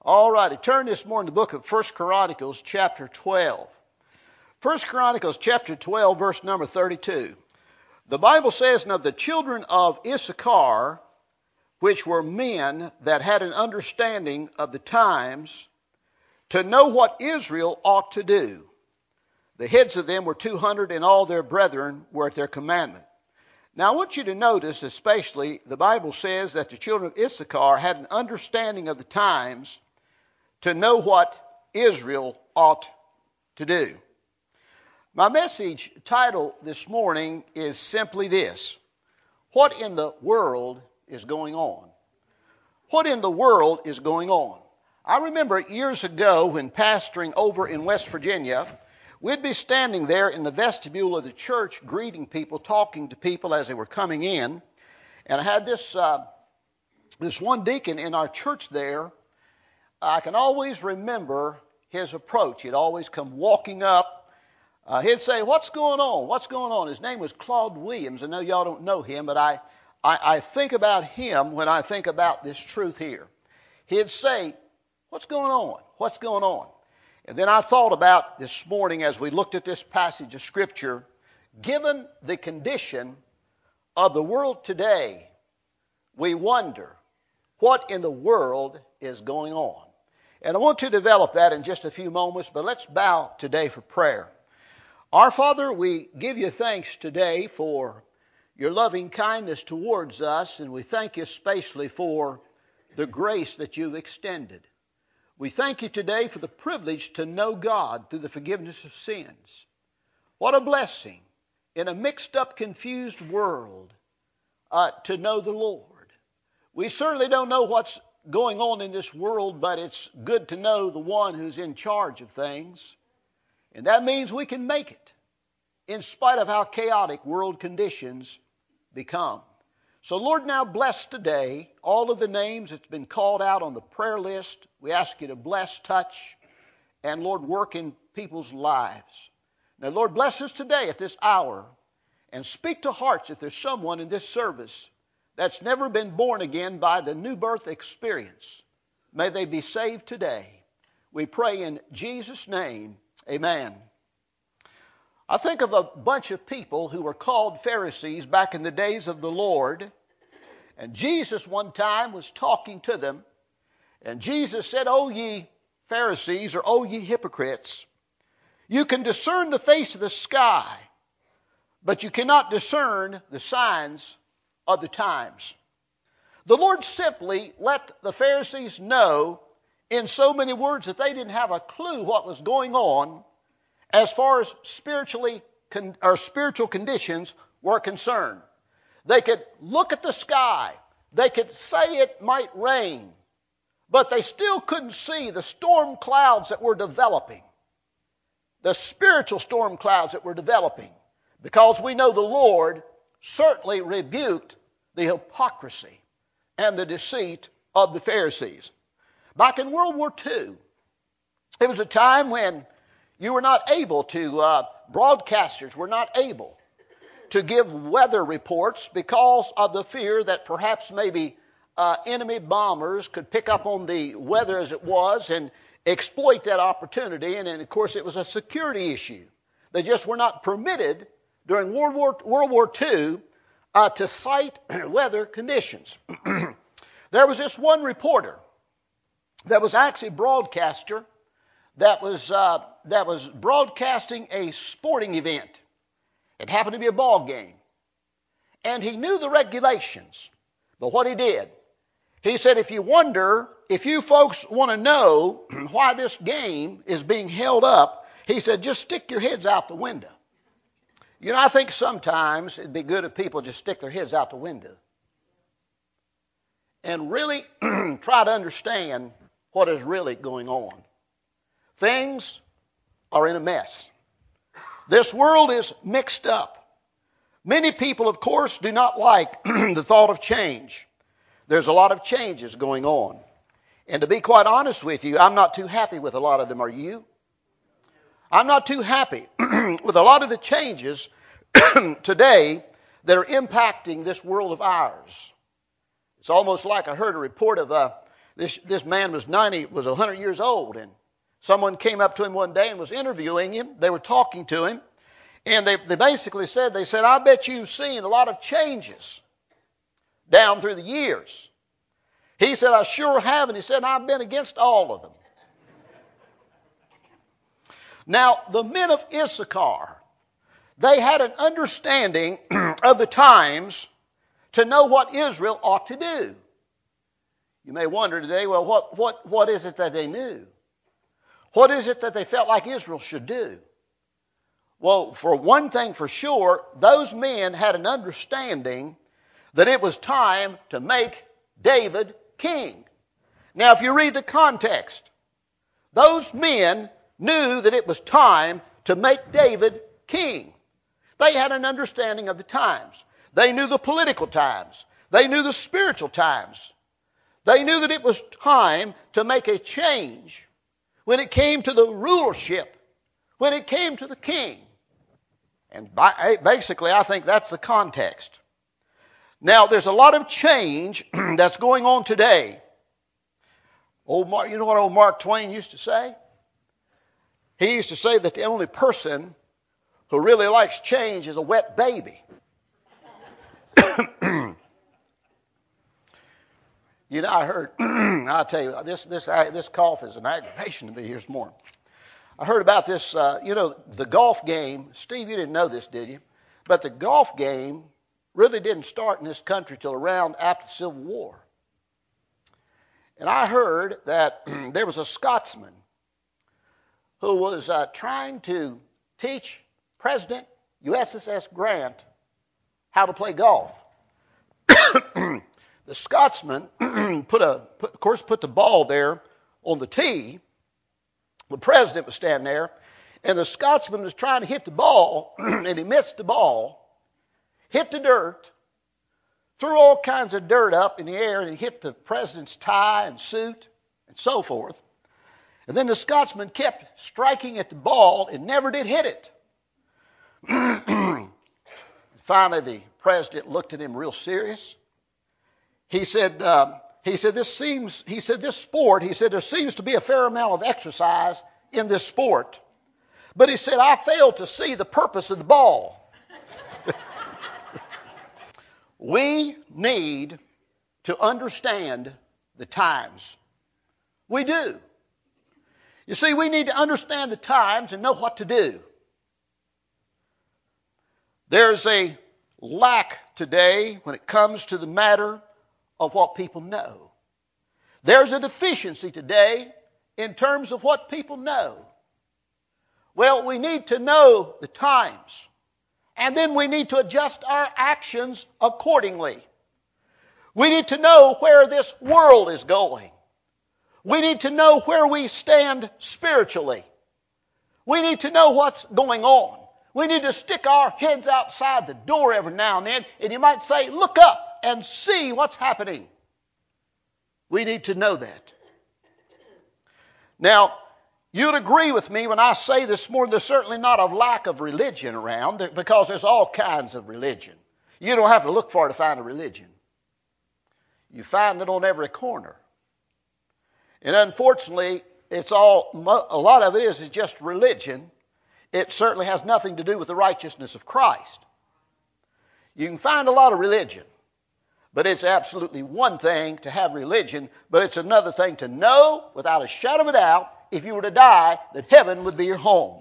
All righty, turn this morning to the book of 1 Chronicles chapter 12. 1 Chronicles chapter 12, verse number 32. The Bible says, "And of the children of Issachar, which were men that had an understanding of the times, to know what Israel ought to do. The heads of them were 200, and all their brethren were at their commandment." Now I want you to notice, especially, the Bible says that the children of Issachar had an understanding of the times to know what Israel ought to do. My message title this morning is simply this: what in the world is going on? What in the world is going on? I remember years ago when pastoring over in West Virginia, we'd be standing there in the vestibule of the church greeting people, talking to people as they were coming in. And I had this one deacon in our church there. I can always remember his approach. He'd always come walking up. He'd say, "What's going on? What's going on?" His name was Claude Williams. I know y'all don't know him, but I think about him when I think about this truth here. He'd say, "What's going on? What's going on?" And then I thought about this morning as we looked at this passage of Scripture, given the condition of the world today, we wonder what in the world is going on. And I want to develop that in just a few moments, but let's bow today for prayer. Our Father, we give you thanks today for your loving kindness towards us, and we thank you especially for the grace that you've extended. We thank you today for the privilege to know God through the forgiveness of sins. What a blessing in a mixed up, confused world to know the Lord. We certainly don't know what's going on in this world, but it's good to know the one who's in charge of things. And that means we can make it in spite of how chaotic world conditions become. So Lord, now bless today all of the names that's been called out on the prayer list. We ask you to bless, touch, and Lord, work in people's lives. Now Lord, bless us today at this hour and speak to hearts if there's someone in this service that's never been born again by the new birth experience. May they be saved today. We pray in Jesus' name, amen. I think of a bunch of people who were called Pharisees back in the days of the Lord. And Jesus one time was talking to them. And Jesus said, "O ye Pharisees," or "O ye hypocrites, you can discern the face of the sky, but you cannot discern the signs of the times." The Lord simply let the Pharisees know in so many words that they didn't have a clue what was going on as far as spiritual conditions were concerned. They could look at the sky. They could say it might rain, but they still couldn't see the storm clouds that were developing, the spiritual storm clouds that were developing, because we know the Lord certainly rebuked the hypocrisy and the deceit of the Pharisees. Back in World War II, it was a time when you were not able to, broadcasters were not able to give weather reports because of the fear that perhaps maybe enemy bombers could pick up on the weather as it was and exploit that opportunity. And of course, it was a security issue. They just were not permitted during World War II to cite weather conditions. There was this one reporter that was actually a broadcaster that was broadcasting a sporting event. It happened to be a ball game. And he knew the regulations. But what he did, he said, if you folks want to know why this game is being held up, he said, just stick your heads out the window. You know, I think sometimes it'd be good if people just stick their heads out the window and really try to understand what is really going on. Things are in a mess. This world is mixed up. Many people, of course, do not like the thought of change. There's a lot of changes going on. And to be quite honest with you, I'm not too happy with a lot of them. Are you? I'm not too happy with a lot of the changes today that are impacting this world of ours. It's almost like I heard a report of This man was 100 years old, and someone came up to him one day and was interviewing him. They were talking to him, and they basically said, I bet you've seen a lot of changes down through the years. He said, I sure have, and he said, I've been against all of them. Now, the men of Issachar, they had an understanding of the times to know what Israel ought to do. You may wonder today, well, what is it that they knew? What is it that they felt like Israel should do? Well, for one thing for sure, those men had an understanding that it was time to make David king. Now, if you read the context, those men knew that it was time to make David king. They had an understanding of the times. They knew the political times. They knew the spiritual times. They knew that it was time to make a change when it came to the rulership, when it came to the king. And basically, I think that's the context. Now, there's a lot of change that's going on today. You know what old Mark Twain used to say? He used to say that the only person who really likes change is a wet baby. You know, I heard, I'll tell you, this cough is an aggravation to me here this morning. I heard about this, the golf game. Steve, you didn't know this, did you? But the golf game really didn't start in this country till around after the Civil War. And I heard that there was a Scotsman who was trying to teach President USS Grant how to play golf. The Scotsman put the ball there on the tee. The president was standing there, and the Scotsman was trying to hit the ball, and he missed the ball, hit the dirt, threw all kinds of dirt up in the air, and he hit the president's tie and suit and so forth. And then the Scotsman kept striking at the ball and never did hit it. Finally, the president looked at him real serious. He said, there seems to be a fair amount of exercise in this sport. But he said, I fail to see the purpose of the ball. We need to understand the times. We do. You see, we need to understand the times and know what to do. There's a lack today when it comes to the matter of what people know. There's a deficiency today in terms of what people know. Well, we need to know the times, and then we need to adjust our actions accordingly. We need to know where this world is going. We need to know where we stand spiritually. We need to know what's going on. We need to stick our heads outside the door every now and then, and you might say, look up and see what's happening. We need to know that. Now, you'd agree with me when I say this morning, there's certainly not a lack of religion around, because there's all kinds of religion. You don't have to look far to find a religion. You find it on every corner. And unfortunately, a lot of it is just religion. It certainly has nothing to do with the righteousness of Christ. You can find a lot of religion, but it's absolutely one thing to have religion, but it's another thing to know without a shadow of a doubt, if you were to die, that heaven would be your home.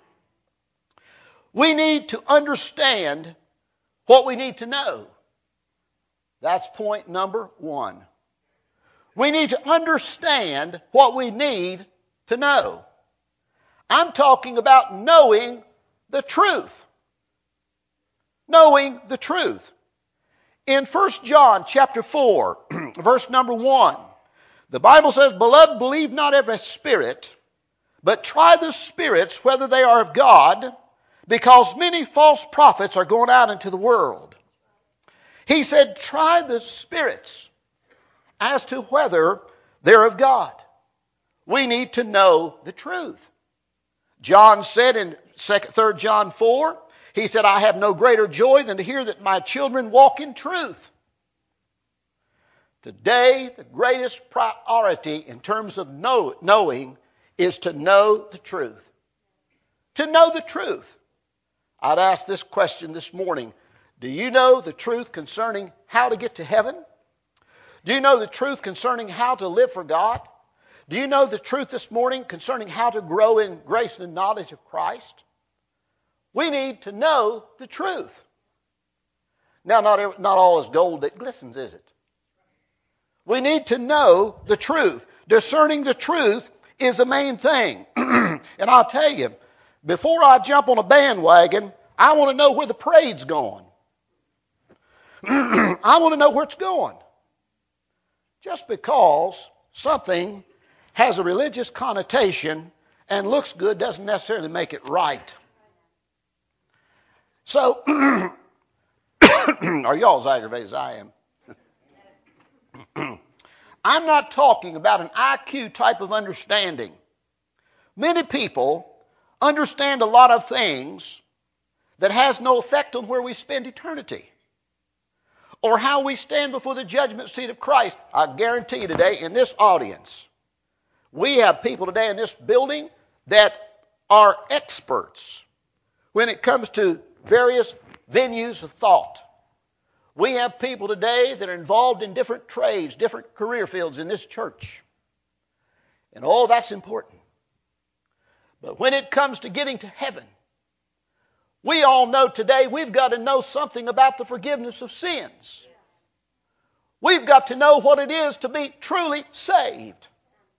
We need to understand what we need to know. That's point number one. We need to understand what we need to know. I'm talking about knowing the truth. Knowing the truth. In 1 John chapter 4, verse number 1, the Bible says, Beloved, believe not every spirit, but try the spirits whether they are of God, because many false prophets are going out into the world. He said, try the spirits as to whether they're of God. We need to know the truth. John said in 3 John 4, he said, I have no greater joy than to hear that my children walk in truth. Today, the greatest priority in terms of knowing is to know the truth. To know the truth. I'd ask this question this morning. Do you know the truth concerning how to get to heaven? Do you know the truth concerning how to live for God? Do you know the truth this morning concerning how to grow in grace and knowledge of Christ? We need to know the truth. Now, not all is gold that glistens, is it? We need to know the truth. Discerning the truth is the main thing. And I'll tell you, before I jump on a bandwagon, I want to know where the parade's going. I want to know where it's going. Just because something has a religious connotation and looks good doesn't necessarily make it right. So, are y'all as aggravated as I am? I'm not talking about an IQ type of understanding. Many people understand a lot of things that has no effect on where we spend eternity or how we stand before the judgment seat of Christ. I guarantee you today in this audience, we have people today in this building that are experts when it comes to various venues of thought. We have people today that are involved in different trades, different career fields in this church. And all that's important. But when it comes to getting to heaven, we all know today we've got to know something about the forgiveness of sins. We've got to know what it is to be truly saved.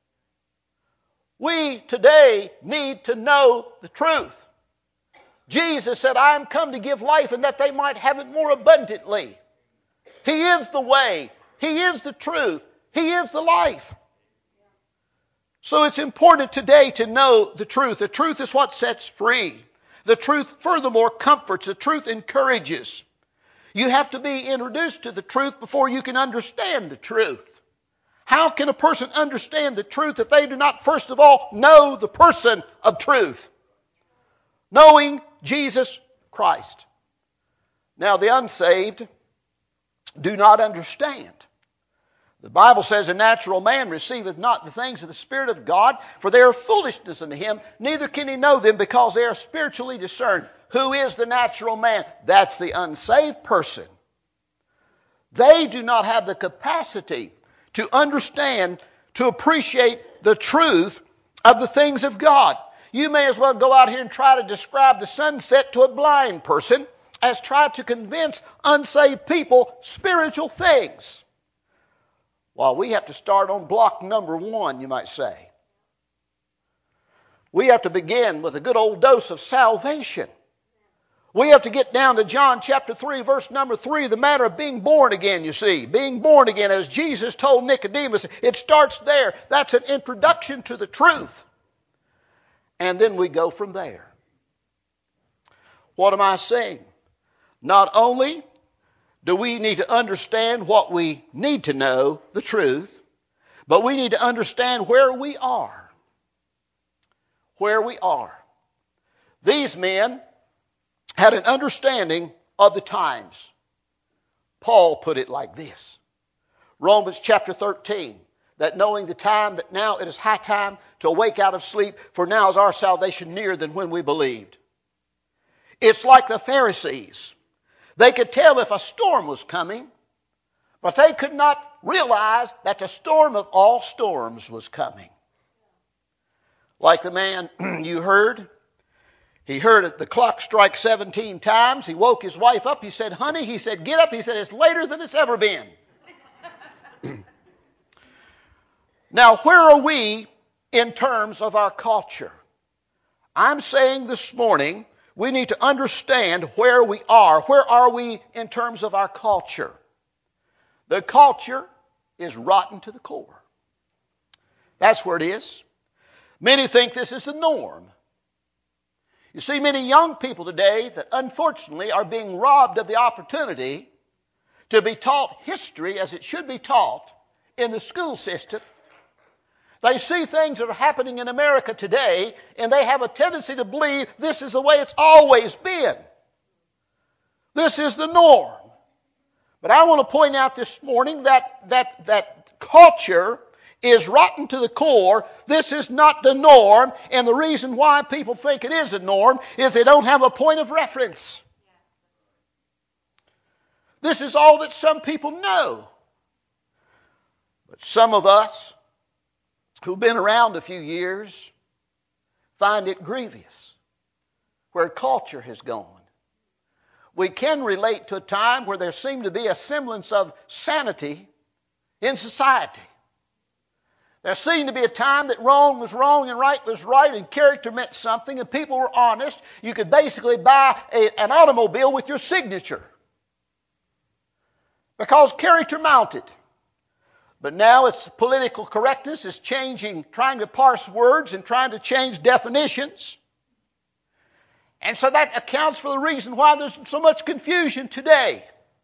We today need to know the truth. Jesus said, I am come to give life and that they might have it more abundantly. He is the way. He is the truth. He is the life. So it's important today to know the truth. The truth is what sets free. The truth furthermore comforts. The truth encourages. You have to be introduced to the truth before you can understand the truth. How can a person understand the truth if they do not first of all know the person of truth? Knowing Jesus Christ. Now the unsaved do not understand. The Bible says, a natural man receiveth not the things of the Spirit of God, for they are foolishness unto him, neither can he know them because they are spiritually discerned. Who is the natural man? That's the unsaved person. They do not have the capacity to understand, to appreciate the truth of the things of God. You may as well go out here and try to describe the sunset to a blind person as try to convince unsaved people spiritual things. Well, we have to start on block number 1, you might say. We have to begin with a good old dose of salvation. We have to get down to John chapter 3, verse number 3, the matter of being born again, you see. Being born again, as Jesus told Nicodemus, it starts there. That's an introduction to the truth. And then we go from there. What am I saying? Not only do we need to understand what we need to know, the truth, but we need to understand where we are. Where we are. These men had an understanding of the times. Paul put it like this. Romans chapter 13. That knowing the time, that now it is high time to awake out of sleep, for now is our salvation nearer than when we believed. It's like the Pharisees. They could tell if a storm was coming, but they could not realize that the storm of all storms was coming. Like the man you heard, he heard the clock strike 17 times. He woke his wife up. He said, honey, he said, get up. He said, it's later than it's ever been. Now, where are we in terms of our culture? I'm saying this morning, we need to understand where we are. Where are we in terms of our culture? The culture is rotten to the core. That's where it is. Many think this is the norm. You see, many young people today that unfortunately are being robbed of the opportunity to be taught history as it should be taught in the school system. They see things that are happening in America today, and they have a tendency to believe this is the way it's always been. This is the norm. But I want to point out this morning that culture is rotten to the core. This is not the norm, and the reason why people think it is a norm is they don't have a point of reference. This is all that some people know. But some of us who've been around a few years find it grievous where culture has gone. We can relate to a time where there seemed to be a semblance of sanity in society. There seemed to be a time that wrong was wrong and right was right, and character meant something, and people were honest. You could basically buy an automobile with your signature because character mounted. But now it's political correctness is changing, trying to parse words and trying to change definitions. And so that accounts for the reason why there's so much confusion today.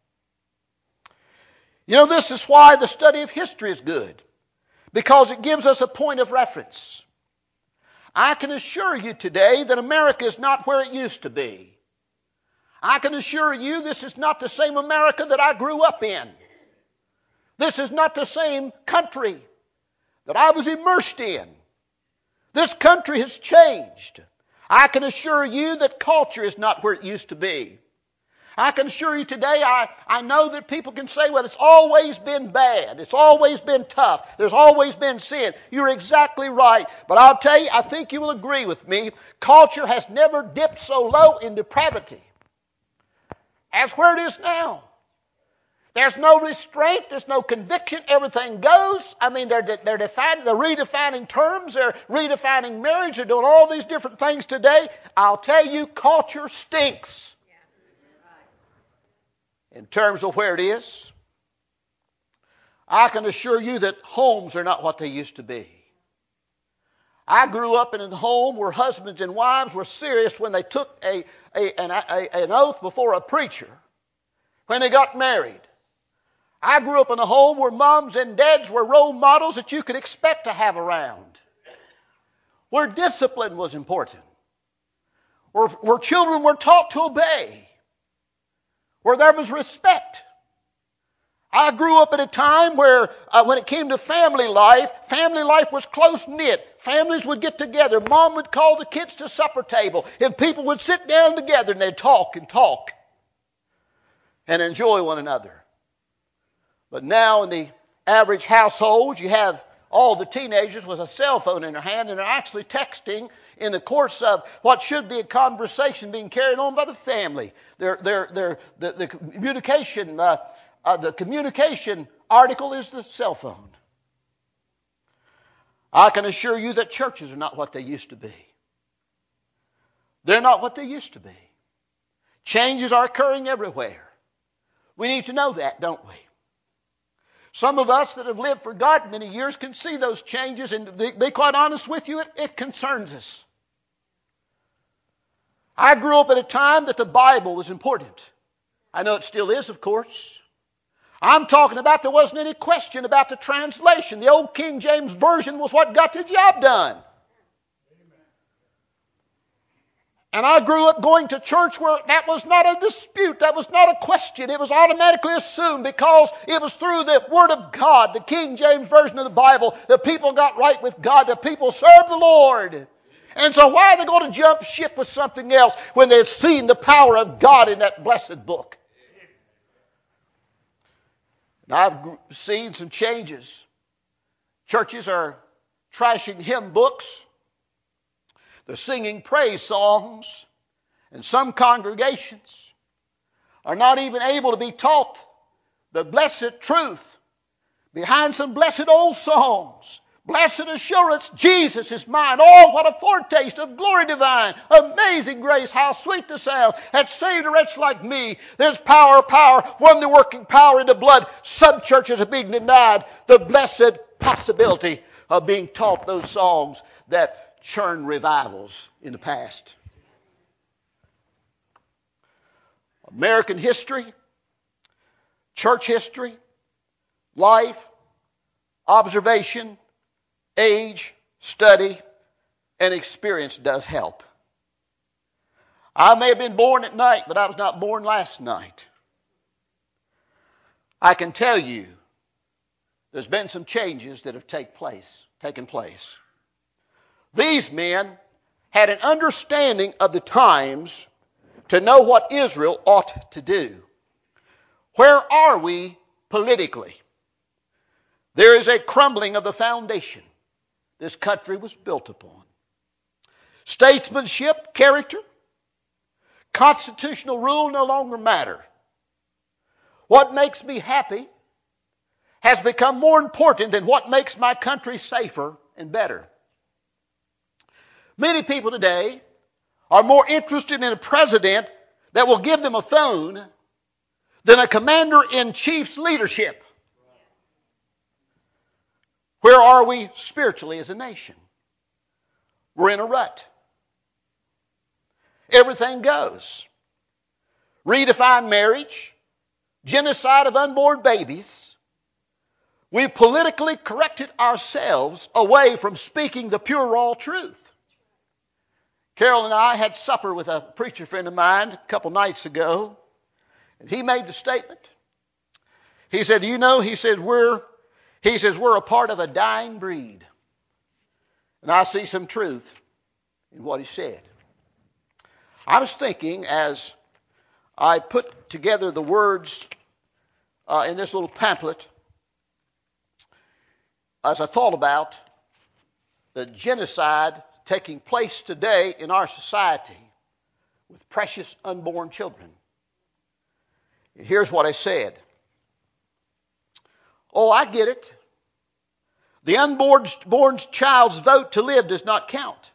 You know, this is why the study of history is good, because it gives us a point of reference. I can assure you today that America is not where it used to be. I can assure you this is not the same America that I grew up in. This is not the same country that I was immersed in. This country has changed. I can assure you that culture is not where it used to be. I can assure you today, I know that people can say, well, it's always been bad. It's always been tough. There's always been sin. You're exactly right. But I'll tell you, I think you will agree with me, culture has never dipped so low in depravity as where it is now. There's no restraint. There's no conviction. Everything goes. I mean, they're redefining terms. They're redefining marriage. They're doing all these different things today. I'll tell you, culture stinks in terms of where it is. I can assure you that homes are not what they used to be. I grew up in a home where husbands and wives were serious when they took an oath before a preacher when they got married. I grew up in a home where moms and dads were role models that you could expect to have around, where discipline was important, where children were taught to obey, where there was respect. I grew up at a time where when it came to family life was close-knit. Families would get together. Mom would call the kids to supper table, and people would sit down together and they'd talk and enjoy one another. But now in the average household, you have all the teenagers with a cell phone in their hand, and they're actually texting in the course of what should be a conversation being carried on by the family. The communication article is the cell phone. I can assure you that churches are not what they used to be. They're not what they used to be. Changes are occurring everywhere. We need to know that, don't we? Some of us that have lived for God many years can see those changes, and to be quite honest with you, it concerns us. I grew up at a time that the Bible was important. I know it still is, of course. I'm talking about there wasn't any question about the translation. The old King James Version was what got the job done. And I grew up going to church where that was not a dispute. That was not a question. It was automatically assumed because it was through the Word of God, the King James Version of the Bible, that people got right with God, that people served the Lord. And so why are they going to jump ship with something else when they've seen the power of God in that blessed book? And I've seen some changes. Churches are trashing hymn books. They're singing praise songs, and some congregations are not even able to be taught the blessed truth behind some blessed old songs. Blessed assurance, Jesus is mine. Oh, what a foretaste of glory divine. Amazing grace, how sweet the sound that saved a wretch like me. There's power, wonder working power in the blood. Some churches are being denied the blessed possibility of being taught those songs that churn revivals in the past. American history, church history, life, observation, age, study, and experience does help. I may have been born at night, but I was not born last night. I can tell you there's been some changes that have taken place. These men had an understanding of the times to know what Israel ought to do. Where are we politically? There is a crumbling of the foundation this country was built upon. Statesmanship, character, constitutional rule no longer matter. What makes me happy has become more important than what makes my country safer and better. Many people today are more interested in a president that will give them a phone than a commander-in-chief's leadership. Where are we spiritually as a nation? We're in a rut. Everything goes. Redefine marriage, genocide of unborn babies. We've politically corrected ourselves away from speaking the pure, raw truth. Carol and I had supper with a preacher friend of mine a couple nights ago, and he made the statement. He said, you know, he says, we're a part of a dying breed. And I see some truth in what he said. I was thinking as I put together the words in this little pamphlet, as I thought about the genocide taking place today in our society with precious unborn children. Here's what I said. Oh, I get it. The unborn child's vote to live does not count.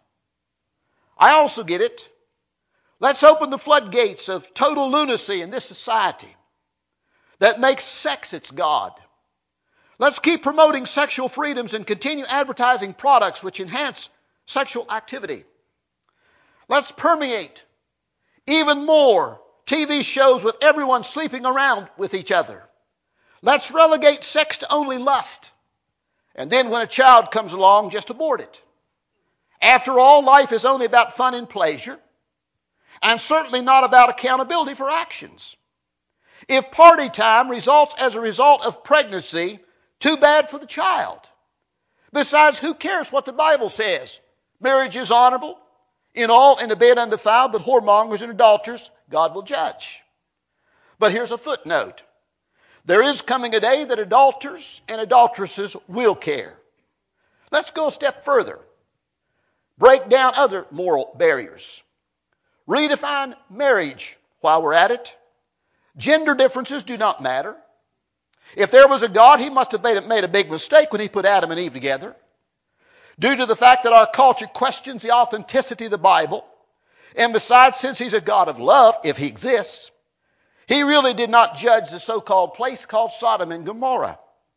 I also get it. Let's open the floodgates of total lunacy in this society that makes sex its God. Let's keep promoting sexual freedoms and continue advertising products which enhance sexual activity. Let's permeate even more TV shows with everyone sleeping around with each other. Let's relegate sex to only lust. And then when a child comes along, just abort it. After all, life is only about fun and pleasure, and certainly not about accountability for actions. If party time results as a result of pregnancy, too bad for the child. Besides, who cares what the Bible says? Marriage is honorable, in all in the bed undefiled, but whoremongers and adulterers God will judge. But here's a footnote. There is coming a day that adulterers and adulteresses will care. Let's go a step further. Break down other moral barriers. Redefine marriage while we're at it. Gender differences do not matter. If there was a God, he must have made a big mistake when he put Adam and Eve together. Due to the fact that our culture questions the authenticity of the Bible, and besides, since he's a God of love, if he exists, he really did not judge the so-called place called Sodom and Gomorrah.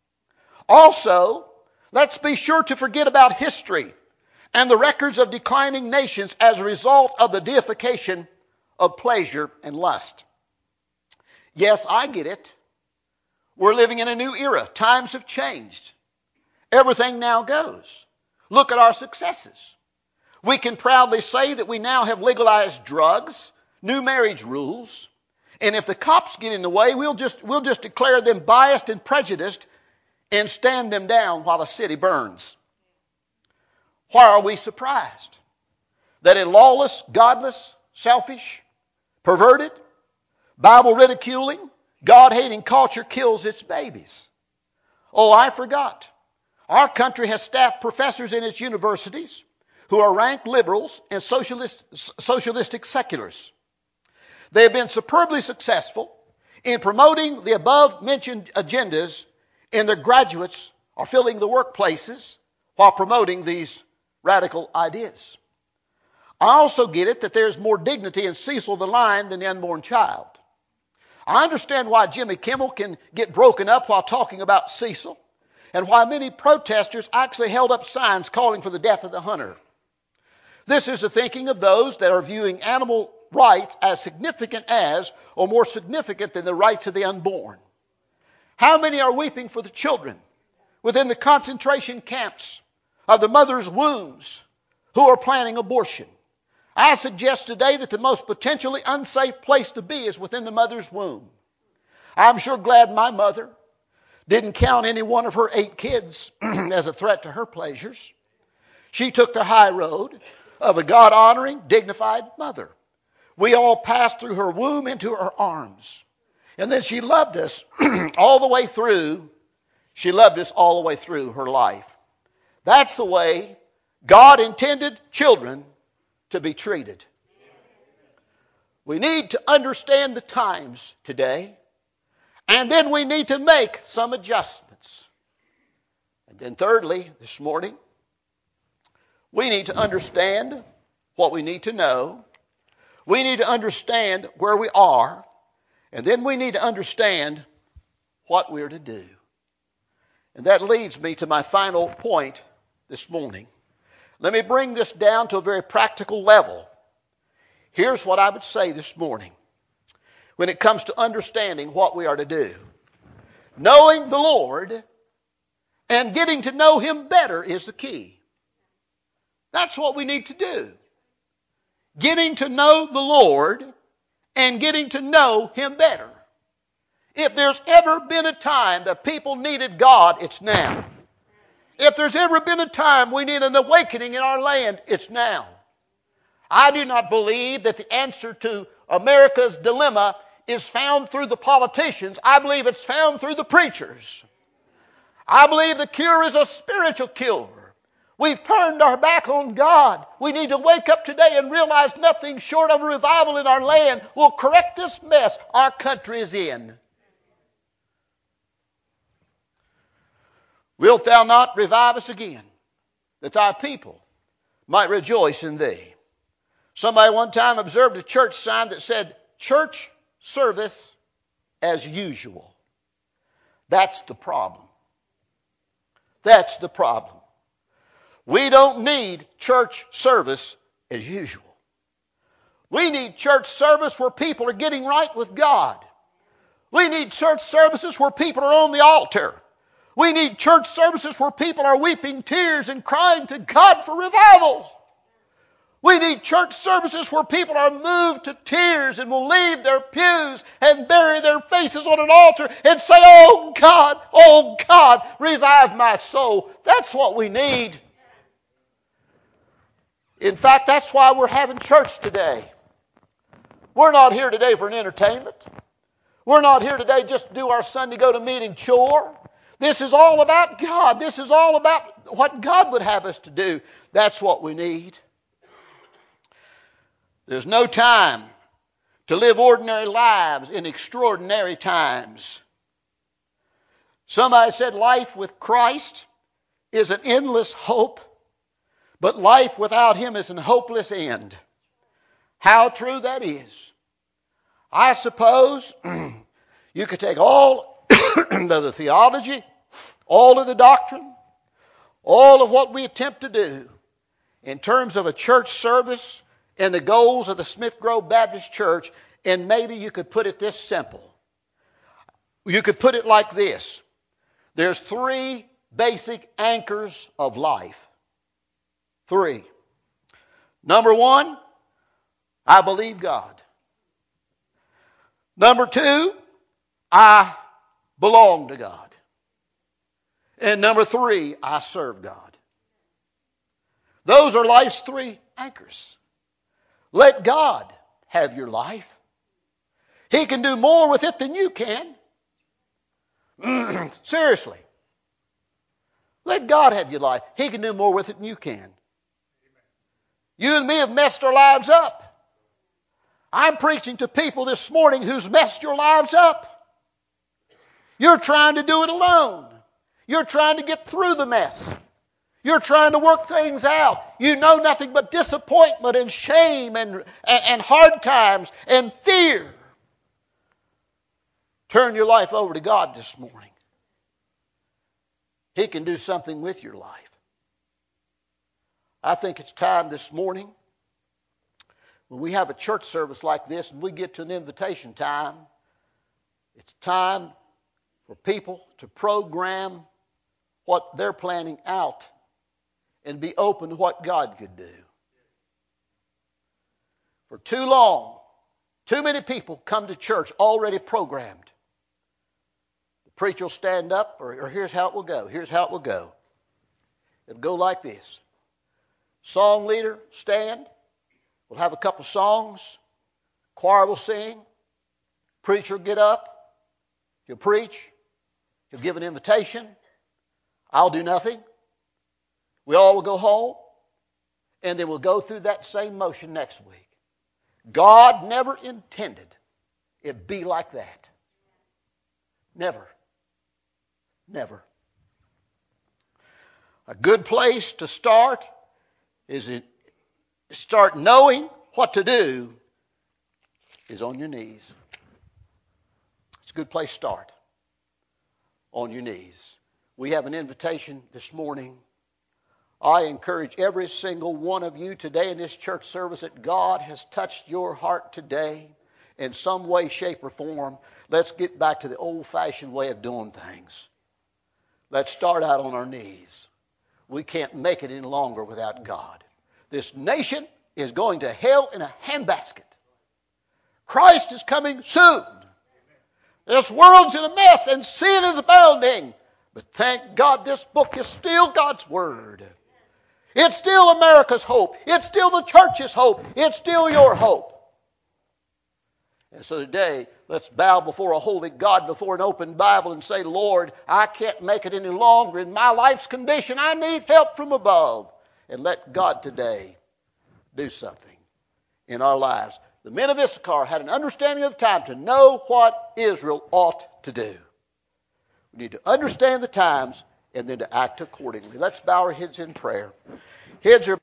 Also, let's be sure to forget about history and the records of declining nations as a result of the deification of pleasure and lust. Yes, I get it. We're living in a new era. Times have changed. Everything now goes. Look at our successes. We can proudly say that we now have legalized drugs, new marriage rules, and if the cops get in the way, we'll just declare them biased and prejudiced and stand them down while the city burns. Why are we surprised that a lawless, godless, selfish, perverted, Bible ridiculing, God-hating culture kills its babies? Oh, I forgot. Our country has staffed professors in its universities who are rank liberals and socialistic seculars. They have been superbly successful in promoting the above-mentioned agendas, and their graduates are filling the workplaces while promoting these radical ideas. I also get it that there's more dignity in Cecil the lion than the unborn child. I understand why Jimmy Kimmel can get broken up while talking about Cecil, and why many protesters actually held up signs calling for the death of the hunter. This is the thinking of those that are viewing animal rights as significant as, or more significant than the rights of the unborn. How many are weeping for the children within the concentration camps of the mother's wombs who are planning abortion? I suggest today that the most potentially unsafe place to be is within the mother's womb. I'm sure glad my mother didn't count any one of her 8 kids as a threat to her pleasures. She took the high road of a God-honoring, dignified mother. We all passed through her womb into her arms. And then she loved us all the way through. She loved us all the way through her life. That's the way God intended children to be treated. We need to understand the times today. And then we need to make some adjustments. And then thirdly, this morning, we need to understand what we need to know. We need to understand where we are. And then we need to understand what we're to do. And that leads me to my final point this morning. Let me bring this down to a very practical level. Here's what I would say this morning when it comes to understanding what we are to do. Knowing the Lord and getting to know Him better is the key. That's what we need to do. Getting to know the Lord and getting to know Him better. If there's ever been a time that people needed God, it's now. If there's ever been a time we need an awakening in our land, it's now. I do not believe that the answer to America's dilemma is found through the politicians. I believe it's found through the preachers. I believe the cure is a spiritual cure. We've turned our back on God. We need to wake up today and realize nothing short of a revival in our land will correct this mess our country is in. Wilt thou not revive us again, that thy people might rejoice in thee? Somebody one time observed a church sign that said, church service as usual. That's the problem. That's the problem. We don't need church service as usual. We need church service where people are getting right with God. We need church services where people are on the altar. We need church services where people are weeping tears and crying to God for revival. We need church services where people are moved to tears and will leave their pews and bury their faces on an altar and say, oh God, revive my soul. That's what we need. In fact, that's why we're having church today. We're not here today for an entertainment. We're not here today just to do our Sunday go to meeting chore. This is all about God. This is all about what God would have us to do. That's what we need. There's no time to live ordinary lives in extraordinary times. Somebody said life with Christ is an endless hope, but life without Him is an hopeless end. How true that is. I suppose you could take all of the theology, all of the doctrine, all of what we attempt to do in terms of a church service and the goals of the Smith Grove Baptist Church, and maybe you could put it this simple. You could put it like this. There's 3 basic anchors of life. 3. Number 1, I believe God. Number 2, I belong to God. And number 3, I serve God. Those are life's 3 anchors. Let God have your life. He can do more with it than you can. Seriously. Let God have your life. He can do more with it than you can. You and me have messed our lives up. I'm preaching to people this morning who's messed your lives up. You're trying to do it alone. You're trying to get through the mess. You're trying to work things out. You know nothing but disappointment and shame and hard times and fear. Turn your life over to God this morning. He can do something with your life. I think it's time this morning, when we have a church service like this and we get to an invitation time, it's time for people to program what they're planning out and be open to what God could do. For too long, too many people come to church already programmed. preacher will stand up, or here's how it will go. Here's how it will go. It'll go like this. Song leader, stand. We'll have a couple songs. Choir will sing. Preacher will get up. He'll preach. He'll give an invitation. I'll do nothing. We all will go home. And then we'll go through that same motion next week. God never intended it be like that. Never. Never. A good place to start is start knowing what to do is on your knees. It's a good place to start. On your knees. We have an invitation this morning. I encourage every single one of you today in this church service that God has touched your heart today in some way, shape, or form. Let's get back to the old-fashioned way of doing things. Let's start out on our knees. We can't make it any longer without God. This nation is going to hell in a handbasket. Christ is coming soon. This world's in a mess and sin is abounding. But thank God this book is still God's Word. It's still America's hope. It's still the church's hope. It's still your hope. And so today, let's bow before a holy God, before an open Bible, and say, Lord, I can't make it any longer in my life's condition. I need help from above. And let God today do something in our lives. The men of Issachar had an understanding of the time to know what Israel ought to do. We need to understand the times and then to act accordingly. Let's bow our heads in prayer. Heads are